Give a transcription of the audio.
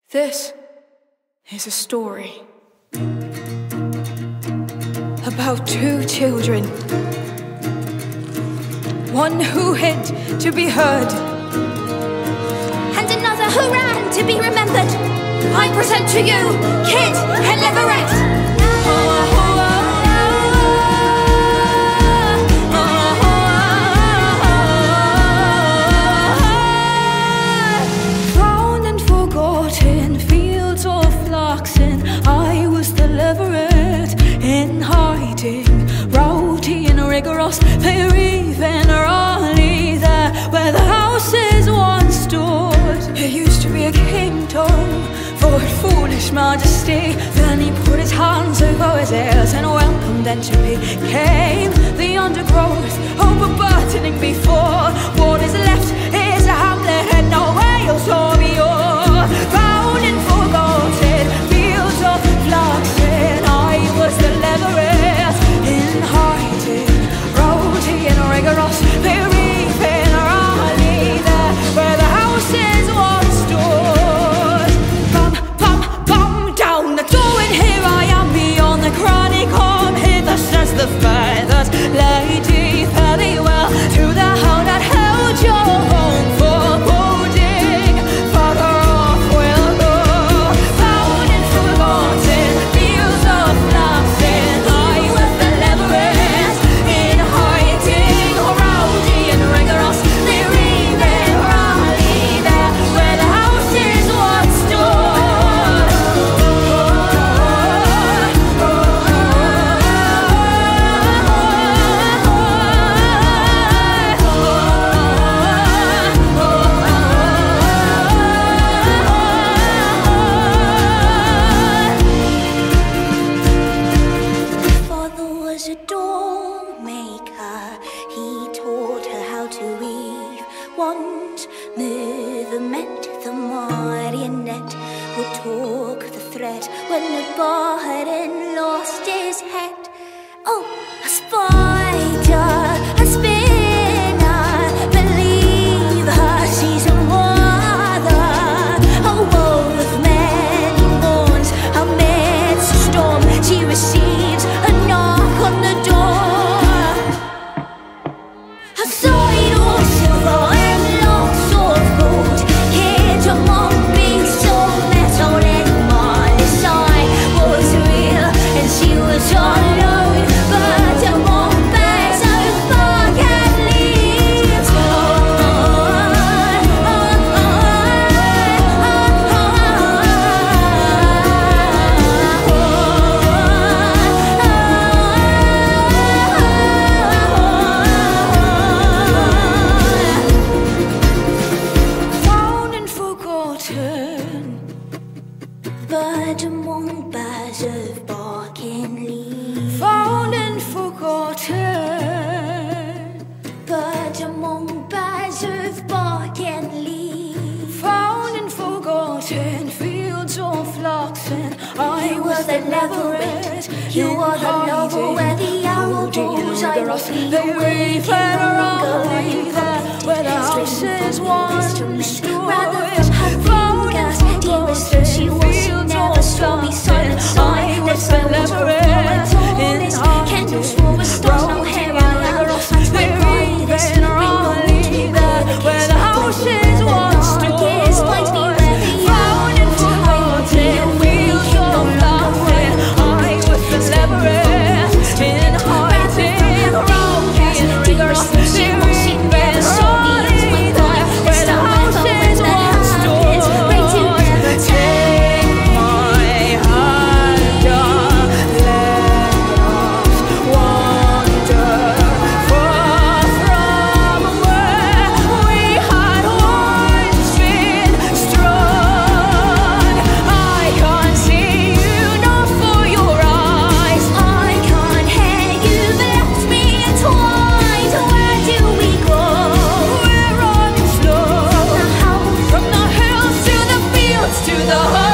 This is a story about two children, one who hid to be heard, and another who ran to be remembered. I present to you Kid and Leverett. Found and forgotten fields of flaxen, I was the Leverett in hiding, rowdy and rigorous, brave and rally, there where the houses once stood. It used to be a kingdom for foolish majesty. Then he put his hands over his ears and welcomed entropy. Came the undergrowth, overburdening before. What is left is a hamlet, no Wales or Bure. Found and forgotten fields of flaxen, I was the Leverett in hiding, rowdy and rigorous, brave and rally, there where the houses once stood. Bum, bum, bum, down the door, and here I am beyond the cranny. Come hither, says the feathers. Lady, fare thee well to the hound that held your home foreboding. Farther off we'll go, found and forgotten fields of flaxen, I was the Leverett in hiding, rowdy and rigorous, brave and rally, there where the houses once stood. My father was a doll maker. He taught her how to weave. Once Mother met the marionette who took the thread when the burden lost his head. Oh, a spider, a spinner, believe her, she's a mother. A wolf, many mourns amidst a storm. She receives a knock on the door. A side of silver and lots of gold, hid among beasts of metal and malice. I was real and she was alone, but among bags of bark and leaves. Found and forgotten, But among boughs of bark and leaves. found and forgotten. But among boughs of bark and leaves. Found and forgotten fields of flaxen, I was the Leverett. You are the novel where the arrow goes. I will be They awake weave and around longer. there where the houses once stood. Rather than have Found and fingers, dearest, though she was, she fields never of saw me flaxen, silent sigh. I was the Leverett in Candles for the stars, no hair I am. They weave around there where the houses once stood. Found and forgotten fields of flaxen, I was the Leverett in hiding, rowdy and rigorous, brave and rally, there where the houses once stood. Take my hand, let us wander far from where we had once been strong. I can't see you, not for your eyes. I can't hear you, but left me entwined. Where do we go? We're running slow The house from the hills to the fields to the